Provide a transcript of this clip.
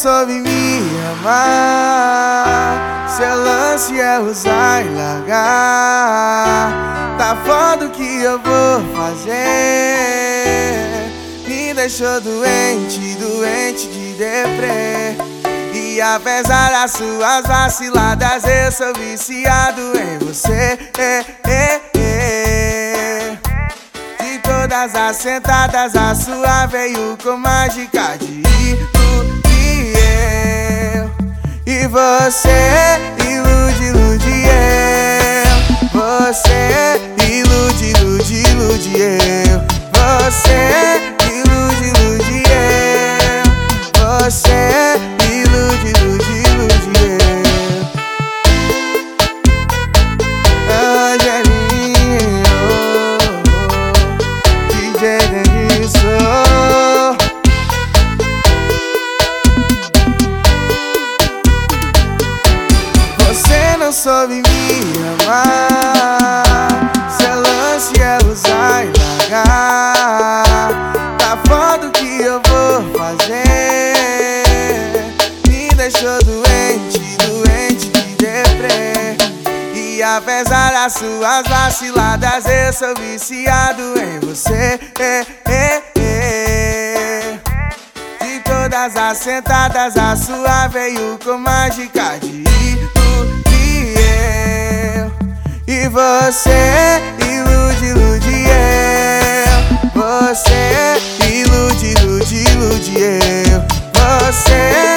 soube me amar. Seu lance é usar e largar. Tá foda o que eu vou fazer. Me deixou doente, doente de deprê. E apesar das suas vaciladas, eu sou viciado em você. De todas as sentadas, a sua veio com mágica de iludir eu. E você ilude, ilude eu. Você ilude, ilude, ilude eu. Você ilude, ilude eu. Você ilude, ilude, ilude eu. Angelinho, DJ Denison. Você não soube me amar. Seu lance é usar e largar. Tá foda o que eu vou fazer. Me deixou doente, doente de deprê. E apesar das suas vaciladas, eu sou viciado em você. De todas as sentadas, a sua veio com mágica de iludir eu. E você ilude, ilude eu. Você ilude, ilude, ilude eu. Você